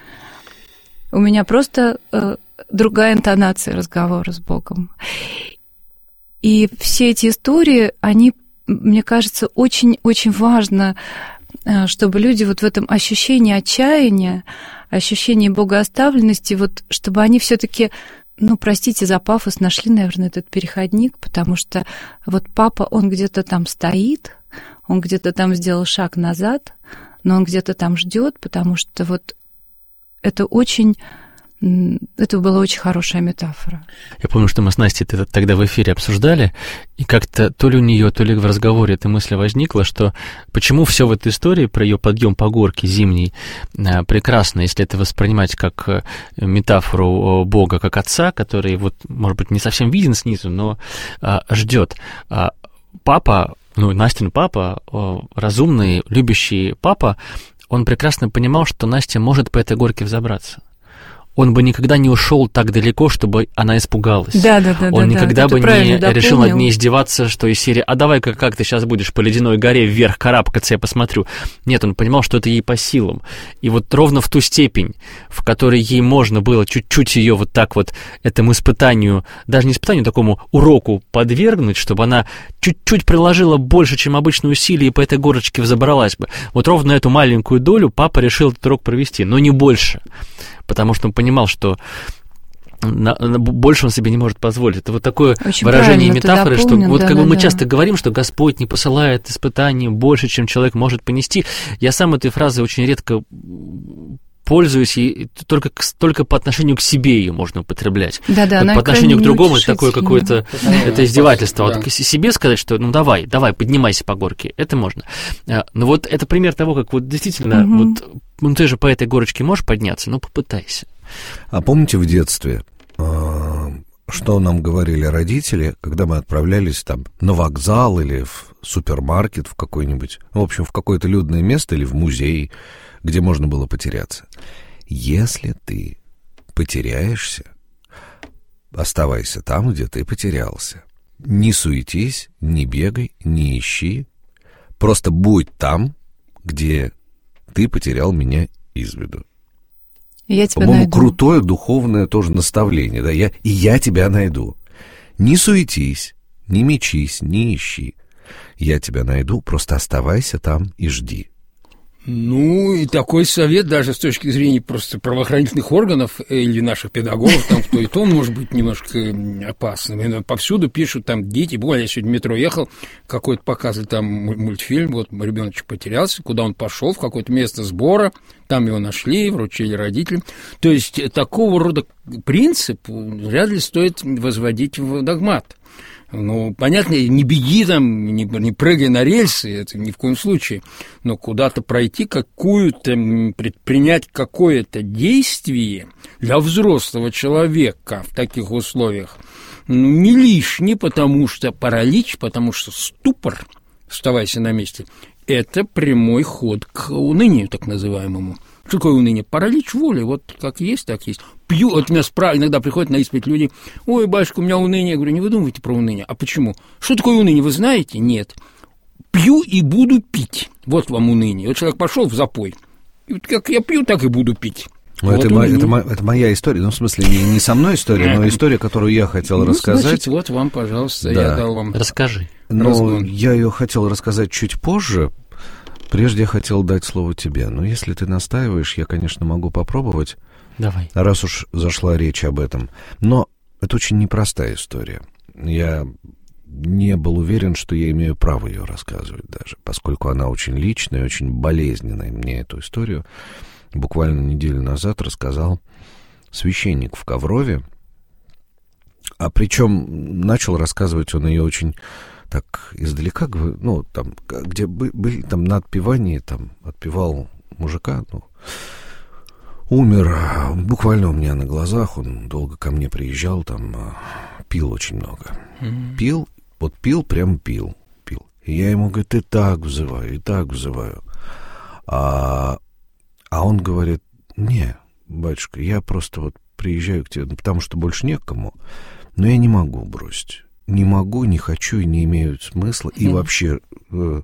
D: У меня просто э, другая интонация разговора с Богом. И все эти истории, они, мне кажется, очень-очень важно, э, чтобы люди вот в этом ощущении отчаяния, ощущении богооставленности, вот чтобы они все-таки... Ну, простите за пафос, нашли, наверное, этот переходник, потому что вот папа, он где-то там стоит, он где-то там сделал шаг назад, но он где-то там ждет, потому что вот это очень Это была очень хорошая метафора.
E: Я помню, что мы с Настей это тогда в эфире обсуждали, и как-то то ли у нее, то ли в разговоре эта мысль возникла, что почему все в этой истории про ее подъем по горке зимней прекрасно, если это воспринимать как метафору Бога, как Отца, который, вот, может быть, не совсем виден снизу, но а, ждет. А, папа, ну, Настин папа, разумный, любящий папа, он прекрасно понимал, что Настя может по этой горке взобраться. Он бы никогда не ушел так далеко, чтобы она испугалась.
D: Да, да, да.
E: Он
D: да,
E: никогда
D: да.
E: бы не решил над ней издеваться, что из серии «А давай-ка как ты сейчас будешь по ледяной горе вверх карабкаться, я посмотрю». Нет, он понимал, что это ей по силам. И вот ровно в ту степень, в которой ей можно было чуть-чуть ее вот так вот этому испытанию, даже не испытанию, такому уроку подвергнуть, чтобы она чуть-чуть приложила больше, чем обычные усилия, и по этой горочке взобралась бы. Вот ровно эту маленькую долю папа решил этот урок провести, но не больше. Потому что он понимал, что на, на, больше он себе не может позволить. Это вот такое
D: очень
E: выражение метафоры, что вот
D: да,
E: как
D: да,
E: бы мы
D: да.
E: часто говорим, что Господь не посылает испытаний больше, чем человек может понести. Я сам этой фразой очень редко пользуюсь, и только, только по отношению к себе ее можно употреблять.
D: Да, да,
E: вот по отношению к другому это такое какое-то
C: да.
E: это издевательство.
C: Да.
E: Вот к себе сказать, что ну давай, давай, поднимайся по горке, это можно. Но вот это пример того, как вот действительно, угу. вот, ну ты же по этой горочке можешь подняться, ну попытайся.
B: А помните в детстве, что нам говорили родители, когда мы отправлялись там на вокзал или в супермаркет в какой-нибудь, в общем, в какое-то людное место или в музей, где можно было потеряться? Если ты потеряешься, оставайся там, где ты потерялся. Не суетись, не бегай, не ищи. Просто будь там, где ты потерял меня из виду.
D: Я тебя
B: По-моему,
D: найду.
B: крутое духовное тоже наставление. Да? Я, и я тебя найду. Не суетись, не мечись, не ищи. Я тебя найду, просто оставайся там и жди.
C: Ну, и такой совет даже с точки зрения просто правоохранительных органов или наших педагогов, там, кто и то может быть немножко опасным. И повсюду пишут там дети. Буквально я сегодня в метро ехал, какой-то показывали там мультфильм, вот ребеночек потерялся, куда он пошел, в какое-то место сбора, там его нашли, вручили родителям. То есть такого рода принцип вряд ли стоит возводить в догмат. Ну, понятно, не беги там, не, не прыгай на рельсы, это ни в коем случае, но куда-то пройти какую-то, предпринять какое-то действие для взрослого человека в таких условиях, ну, не лишне, потому что паралич, потому что ступор, оставайся на месте, это прямой ход к унынию, так называемому. Что такое уныние? Паралич воли, вот как есть, так есть. Пью, вот меня спра... иногда приходят на исповедь люди, ой, батюшка, у меня уныние. Я говорю, не выдумывайте про уныние. А почему? Что такое уныние, вы знаете? Нет. Пью и буду пить. Вот вам уныние. Вот человек пошел в запой. И вот как я пью, так и буду пить.
B: Ну, вот это, мо- это, мо- это моя история, ну, в смысле, не, не со мной история, но история, которую я хотел ну, рассказать.
C: Значит, вот вам, пожалуйста,
B: да.
C: я дал вам...
E: Расскажи.
B: Но я ее хотел рассказать чуть позже. Прежде я хотел дать слово тебе. Но если ты настаиваешь, я, конечно, могу попробовать.
E: Давай.
B: Раз уж зашла речь об этом. Но это очень непростая история. Я не был уверен, что я имею право ее рассказывать даже, поскольку она очень личная, очень болезненная. Мне эту историю буквально неделю назад рассказал священник в Коврове. А причем начал рассказывать он ее очень... так издалека, ну, там, где были, там, на отпевании, там, отпевал мужика, ну, умер, буквально у меня на глазах, он долго ко мне приезжал, там, пил очень много. Mm-hmm. Пил, вот пил, прям пил, пил. И я ему, говорит, и так взываю, и так взываю. А, а он говорит, не, батюшка, я просто вот приезжаю к тебе, потому что больше некому, но я не могу бросить. Не могу, не хочу и не имеют смысла. И mm. вообще э,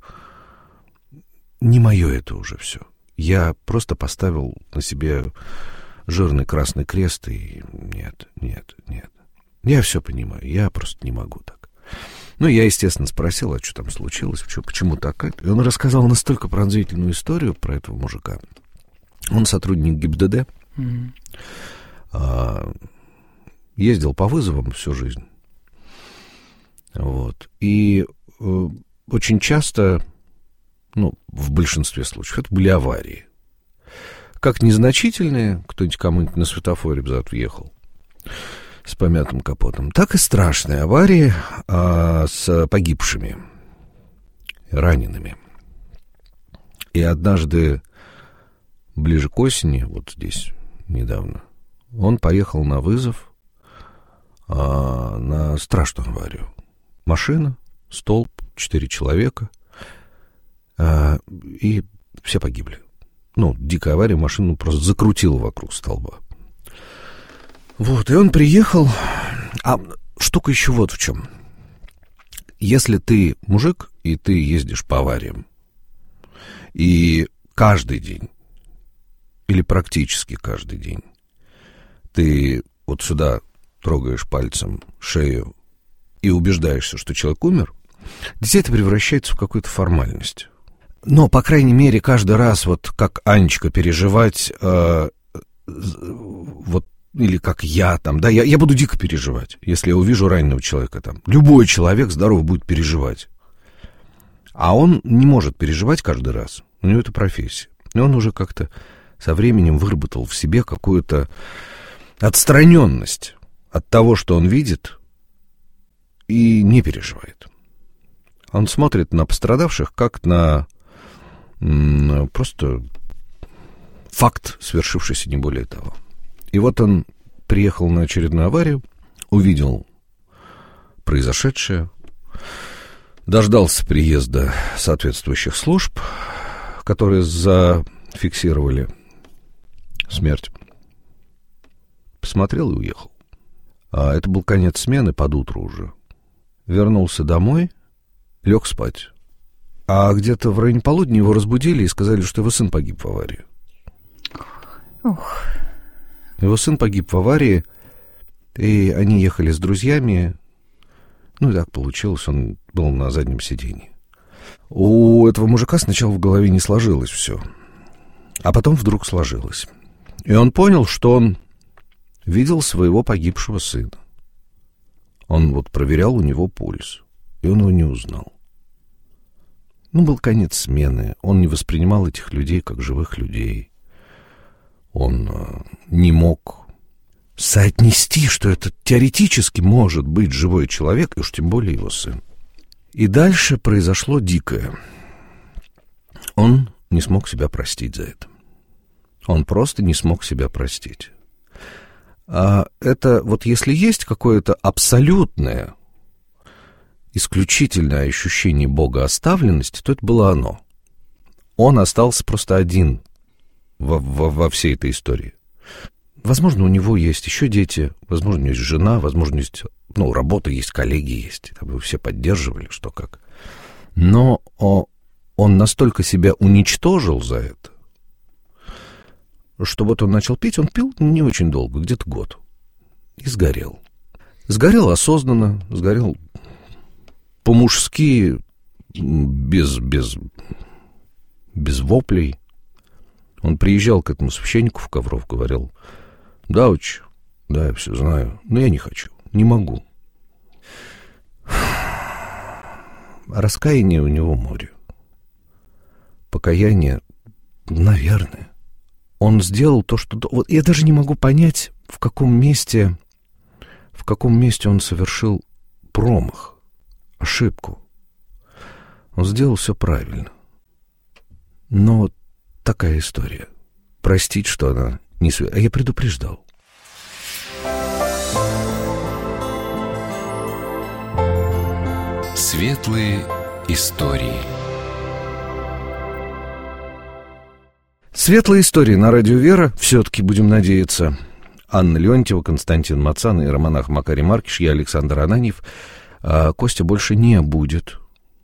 B: не мое это уже все. Я просто поставил на себе жирный красный крест и нет, нет, нет. Я все понимаю, я просто не могу так. Ну, я, естественно, спросил, а что там случилось, что, почему так. И он рассказал настолько пронзительную историю про этого мужика. Он сотрудник ГИБДД, mm. э, ездил по вызовам всю жизнь. Вот. И э, очень часто, ну, в большинстве случаев, это были аварии. как незначительные, кто-нибудь кому-нибудь на светофоре взад въехал с помятым капотом, так и страшные аварии а, с погибшими, ранеными. И однажды, ближе к осени, вот здесь недавно, он поехал на вызов а, на страшную аварию. Машина, столб, четыре человека, а, и все погибли. Ну, дикая авария, машину просто закрутила вокруг столба. Вот, и он приехал. А штука еще вот в чем. Если ты мужик, и ты ездишь по авариям, и каждый день, или практически каждый день, ты вот сюда трогаешь пальцем шею и убеждаешься, что человек умер, здесь это превращается в какую-то формальность. Но, по крайней мере, каждый раз, вот как Анечка переживать, э, вот, или как я там, да, я, я буду дико переживать, если я увижу раненого человека там. Любой человек здоровый будет переживать. А он не может переживать каждый раз. У него это профессия. И он уже как-то со временем выработал в себе какую-то отстраненность от того, что он видит, и не переживает. Он смотрит на пострадавших как на м, просто факт, свершившийся, не более того. И вот он приехал на очередную аварию, увидел произошедшее, дождался приезда соответствующих служб, которые зафиксировали смерть, посмотрел и уехал. А это был конец смены, под утро уже. Вернулся домой, лег спать. А где-то в районе полудня его разбудили и сказали, что его сын погиб в аварии.
D: Ух.
B: Его сын погиб в аварии, и они ехали с друзьями. Ну, и так получилось, он был на заднем сиденье. У этого мужика сначала в голове не сложилось все, а потом вдруг сложилось. И он понял, что он видел своего погибшего сына. Он вот проверял у него пульс, и он его не узнал. Ну, был конец смены, он не воспринимал этих людей как живых людей. Он э, не мог соотнести, что это теоретически может быть живой человек, и уж тем более его сын. И дальше произошло дикое. Он не смог себя простить за это. Он просто не смог себя простить. А это вот если есть какое-то абсолютное, исключительное ощущение богооставленности, то это было оно. Он остался просто один во, во, во всей этой истории. Возможно, у него есть еще дети, возможно, у него есть жена, возможно, есть, ну, работа есть, коллеги есть, там его все поддерживали, что как. Но о, он настолько себя уничтожил за это, что вот он начал пить, он пил не очень долго, где-то год, и сгорел. Сгорел осознанно, сгорел по-мужски, без, без, без воплей. Он приезжал к этому священнику в Ковров, говорил: да, отче, да, я все знаю, но я не хочу, не могу. Раскаяние у него море. Покаяние, наверное. Он сделал то, что... Вот я даже не могу понять, в каком месте, в каком месте он совершил промах, ошибку. Он сделал все правильно. Но такая история. Простить, что она не... А я предупреждал.
A: Светлые истории.
B: Светлые истории на радио «Вера». Все-таки, будем надеяться. Анна Леонтьева, Константин Мацан и романах Макарий Маркиш. Я Александр Ананьев. А Костя больше не будет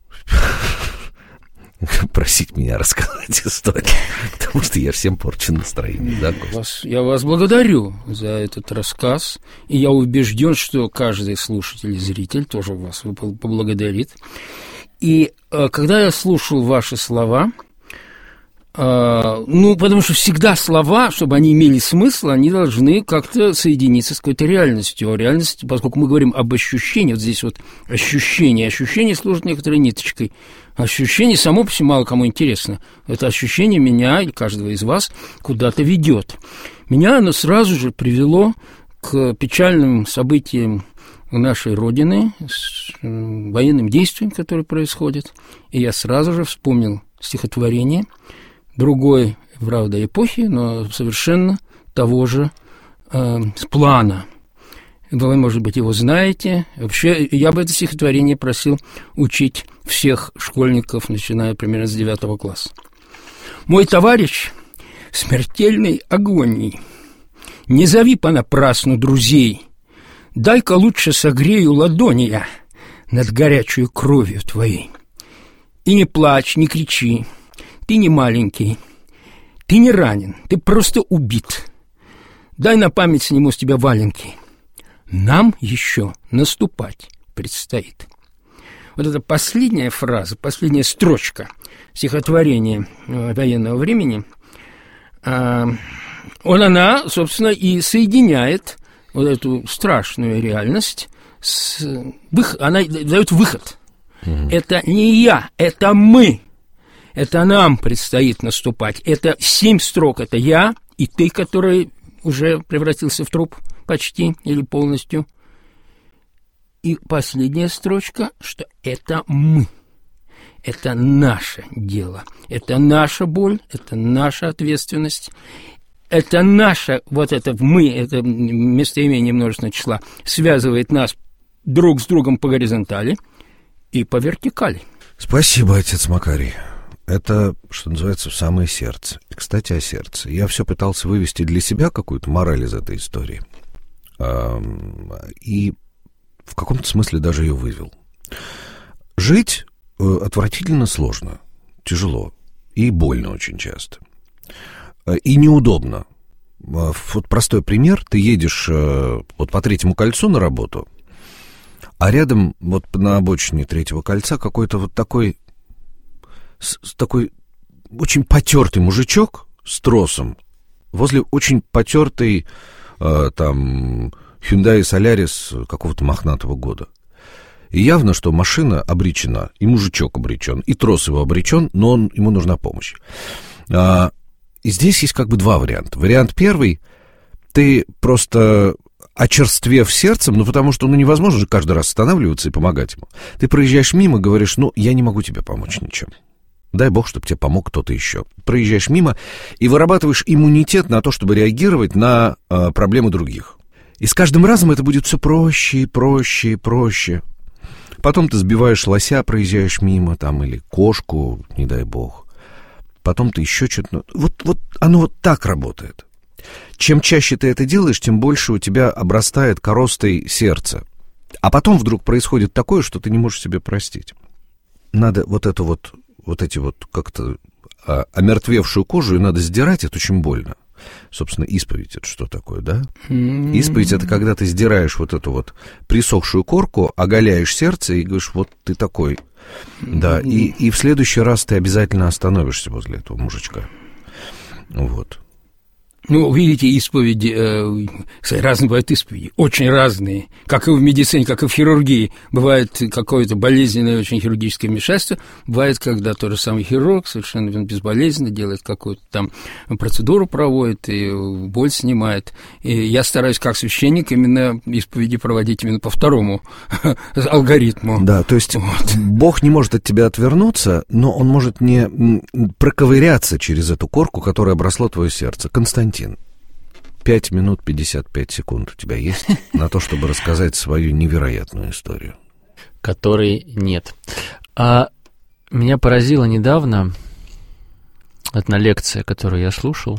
B: просить меня рассказать историю, потому что я всем порчу настроение. Да,
C: вас, я вас благодарю за этот рассказ, и я убежден, что каждый слушатель и зритель тоже вас поблагодарит. И когда я слушал ваши слова, Ну, потому что всегда слова, чтобы они имели смысл, они должны как-то соединиться с какой-то реальностью. Реальность, поскольку мы говорим об ощущении, вот здесь вот ощущение, ощущение служит некоторой ниточкой. Ощущение само по себе мало кому интересно. Это ощущение меня или каждого из вас куда-то ведет. Меня оно сразу же привело к печальным событиям нашей Родины, с военным действием, которое происходит. И я сразу же вспомнил стихотворение другой, правда, эпохи, но совершенно того же э, плана. Вы, может быть, его знаете. Вообще, я бы это стихотворение просил учить всех школьников, начиная примерно с девятого класса. «Мой товарищ в смертельной агонии, не зови понапрасну друзей, дай-ка лучше согрею ладони я над горячей кровью твоей. И не плачь, не кричи, ты не маленький, ты не ранен, ты просто убит. Дай на память сниму с тебя валенки. Нам еще наступать предстоит». Вот эта последняя фраза, последняя строчка стихотворения военного времени, он, она, собственно, и соединяет вот эту страшную реальность, с, она дает выход. Mm-hmm. Это не я, это мы. Это нам предстоит наступать. Это семь строк, это я и ты, который уже превратился в труп почти или полностью. И последняя строчка, что это мы. Это наше дело. Это наша боль, это наша ответственность. Это наше, вот это мы, это местоимение множественного числа, связывает нас друг с другом по горизонтали и по вертикали.
B: Спасибо, отец Макарий. Это, что называется, в самое сердце. И, кстати, о сердце. Я все пытался вывести для себя какую-то мораль из этой истории. И в каком-то смысле даже ее вывел. Жить отвратительно сложно, тяжело и больно очень часто. И неудобно. Вот простой пример. Ты едешь вот по Третьему кольцу на работу, а рядом вот на обочине Третьего кольца какой-то вот такой, такой очень потертый мужичок с тросом возле очень потертой там Hyundai Solaris какого-то мохнатого года. И явно, что машина обречена, и мужичок обречен, и трос его обречен, но он, ему нужна помощь. И здесь есть как бы два варианта. Вариант первый, ты просто очерствев сердцем, ну, потому что ну, невозможно же каждый раз останавливаться и помогать ему. Ты проезжаешь мимо, говоришь, ну, я не могу тебе помочь ничем. Дай бог, чтобы тебе помог кто-то еще. Проезжаешь мимо и вырабатываешь иммунитет на то, чтобы реагировать на э, проблемы других. И с каждым разом это будет все проще и проще и проще. Потом ты сбиваешь лося, проезжаешь мимо, там, или кошку, не дай бог. Потом ты еще что-то... Вот, вот оно вот так работает. Чем чаще ты это делаешь, тем больше у тебя обрастает коростой сердце. А потом вдруг происходит такое, что ты не можешь себе простить. Надо вот эту вот, вот эти вот как-то а, омертвевшую кожу, и надо сдирать, это очень больно. Собственно, исповедь — это что такое, да? Mm-hmm. Исповедь — это когда ты сдираешь вот эту вот присохшую корку, оголяешь сердце и говоришь, вот ты такой. Mm-hmm. Да, и, и в следующий раз ты обязательно остановишься возле этого мужичка. Вот.
C: Ну, видите, исповеди, э, разные бывают исповеди, очень разные, как и в медицине, как и в хирургии. Бывает какое-то болезненное очень хирургическое вмешательство, бывает, когда тот же самый хирург совершенно безболезненно делает какую-то там процедуру, проводит и боль снимает. И я стараюсь, как священник, именно исповеди проводить именно по второму алгоритму. Да,
B: то есть вот. Бог не может от тебя отвернуться, но Он может не проковыряться через эту корку, которая обросло твое сердце. Константин, пять минут пятьдесят пять секунд у тебя есть на то, чтобы рассказать свою невероятную историю?
E: Которой нет. А меня поразила недавно одна лекция, которую я слушал,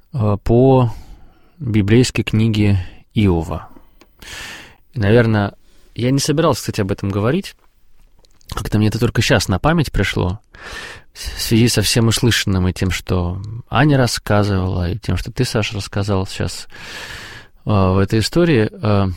E: по библейской книге Иова. И, наверное, я не собирался, кстати, об этом говорить. Как-то мне это только сейчас на память пришло. В связи со всем услышанным и тем, что Аня рассказывала, и тем, что ты, Саша, рассказал сейчас э, в этой истории, э,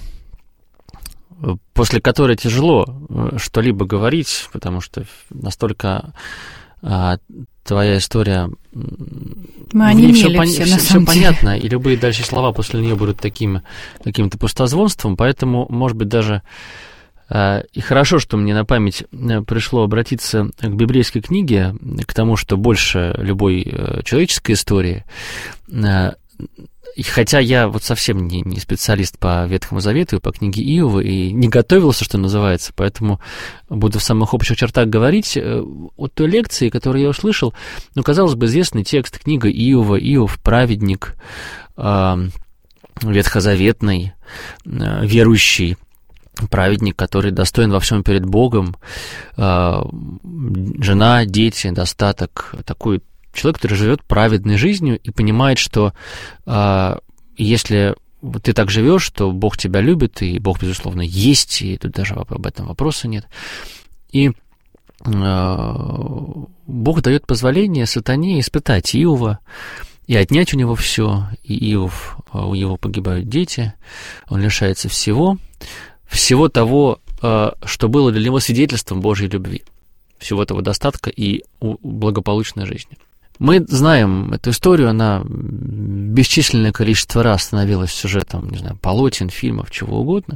E: после которой тяжело что-либо говорить, потому что настолько а, твоя история...
D: Мы онемели все, пон...
E: все,
D: все,
E: все понятно, и любые дальше слова после нее будут таким каким-то пустозвонством, поэтому, может быть, даже а, и хорошо, что мне на память пришло обратиться к библейской книге, к тому, что больше любой человеческой истории. А, И хотя я вот совсем не, не специалист по Ветхому Завету и по книге Иова, и не готовился, что называется, поэтому буду в самых общих чертах говорить о той лекции, которую я услышал. Ну, казалось бы, известный текст, книга Иова, Иов, праведник, э, ветхозаветный, э, верующий праведник, который достоин во всем перед Богом, э, жена, дети, достаток, такой человек, который живет праведной жизнью и понимает, что э, если ты так живешь, то Бог тебя любит, и Бог, безусловно, есть, и тут даже об этом вопроса нет. И э, Бог дает позволение сатане испытать Иова и отнять у него все. И Иов, у него погибают дети, он лишается всего, всего того, э, что было для него свидетельством Божьей любви, всего того достатка и благополучной жизни. Мы знаем эту историю, она бесчисленное количество раз становилась сюжетом, не знаю, полотен, фильмов, чего угодно.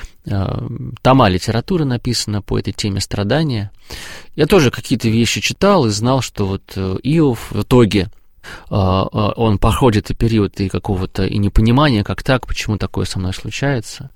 E: Тома литературы написано по этой теме страдания. Я тоже какие-то вещи читал и знал, что вот Иов в итоге, он проходит и период и какого-то и непонимания, как так, почему такое со мной случается.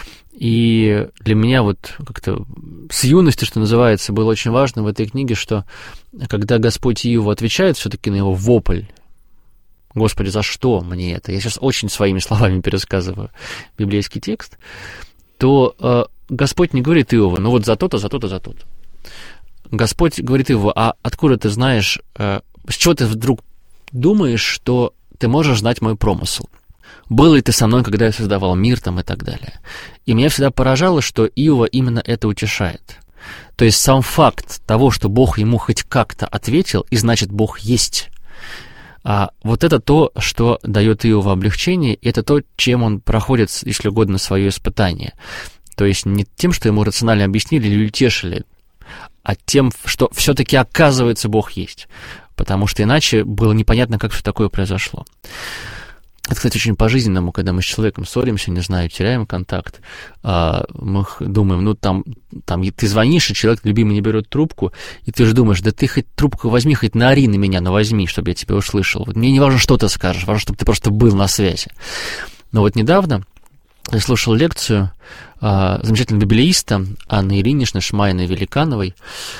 E: И для меня вот как-то с юности, что называется, было очень важно в этой книге, что когда Господь Иову отвечает все-таки на его вопль, «Господи, за что мне это?» Я сейчас очень своими словами пересказываю библейский текст, то э, Господь не говорит Иову, ну вот за то-то, за то-то, за то-то. Господь говорит Иову, а откуда ты знаешь, э, с чего ты вдруг думаешь, что ты можешь знать мой промысел? Был ли ты со мной, когда я создавал мир, там, и так далее. И меня всегда поражало, что Иова именно это утешает. То есть сам факт того, что Бог ему хоть как-то ответил, и значит, Бог есть. А вот это то, что дает Иову облегчение, и это то, чем он проходит, если угодно, свое испытание. То есть не тем, что ему рационально объяснили или утешили, а тем, что все-таки оказывается Бог есть. Потому что иначе было непонятно, как все такое произошло. Это, кстати, очень по-жизненному, когда мы с человеком ссоримся, не знаю, теряем контакт, мы думаем, ну, там, там ты звонишь, и человек любимый не берет трубку, и ты же думаешь, да ты хоть трубку возьми, хоть наори на меня, но возьми, чтобы я тебя услышал. Вот мне не важно, что ты скажешь, важно, чтобы ты просто был на связи. Но вот недавно я слушал лекцию замечательного библеиста Анны Ильиничны Шмайной-Великановой,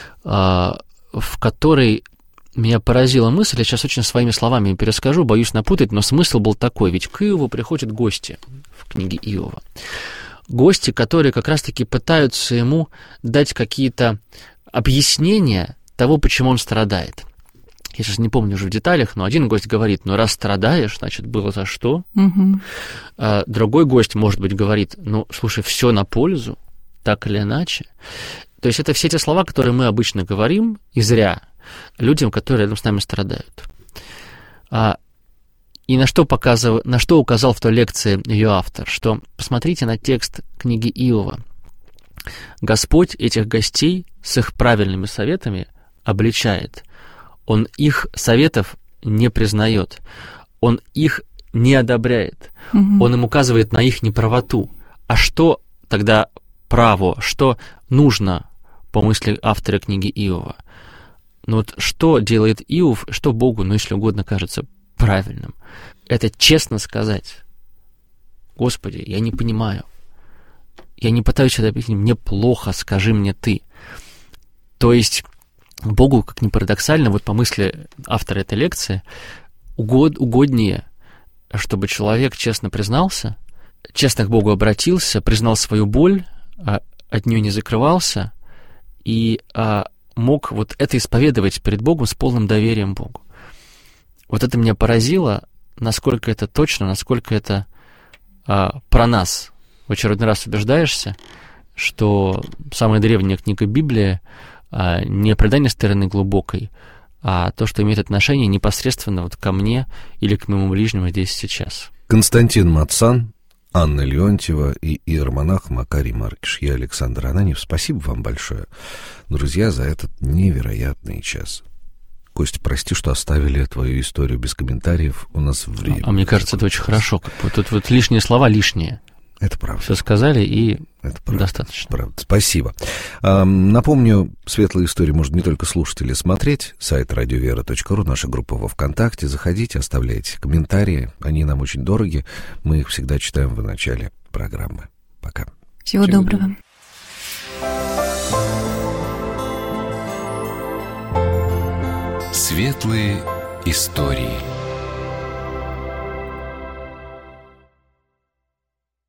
E: в которой меня поразила мысль, я сейчас очень своими словами перескажу, боюсь напутать, но смысл был такой, ведь к Иову приходят гости в книге Иова. Гости, которые как раз-таки пытаются ему дать какие-то объяснения того, почему он страдает. Я сейчас не помню уже в деталях, но один гость говорит, ну, раз страдаешь, значит, было за что.
D: Угу.
E: А другой гость, может быть, говорит, ну, слушай, все на пользу, так или иначе. То есть это все те слова, которые мы обычно говорим, и зря, людям, которые рядом с нами страдают. А, и на что, показывал, на что указал в той лекции ее автор, что посмотрите на текст книги Иова. Господь этих гостей с их правильными советами обличает. Он их советов не признает. Он их не одобряет. Угу. Он им указывает на их неправоту. А что тогда право, что нужно по мысли автора книги Иова? Но вот что делает Иов, что Богу, ну, если угодно, кажется правильным? Это честно сказать: Господи, я не понимаю, я не пытаюсь это объяснить, мне плохо, скажи мне ты. То есть Богу, как ни парадоксально, вот по мысли автора этой лекции, угод, угоднее, чтобы человек честно признался, честно к Богу обратился, признал свою боль, от нее не закрывался и мог вот это исповедовать перед Богом с полным доверием Богу. Вот это меня поразило, насколько это точно, насколько это а, про нас. В очередной раз убеждаешься, что самая древняя книга Библии а, не предание стороны глубокой, а то, что имеет отношение непосредственно вот ко мне или к моему ближнему здесь сейчас.
B: Константин Мацан, Анна Леонтьева и иеромонах Макарий Маркиш. Я Александр Ананьев. Спасибо вам большое, друзья, за этот невероятный час. Костя, прости, что оставили твою историю без комментариев. У нас время.
E: А мне кажется, это очень хорошо. Тут вот лишние слова лишние.
B: Это правда.
E: Все сказали, и
B: это правда.
E: Достаточно.
B: Правда. Спасибо. Напомню, светлые истории можно не только слушать или смотреть. Сайт радиовера точка ру, наша группа во ВКонтакте. Заходите, оставляйте комментарии. Они нам очень дороги. Мы их всегда читаем в начале программы. Пока.
D: Всего, Всего доброго.
A: Светлые истории.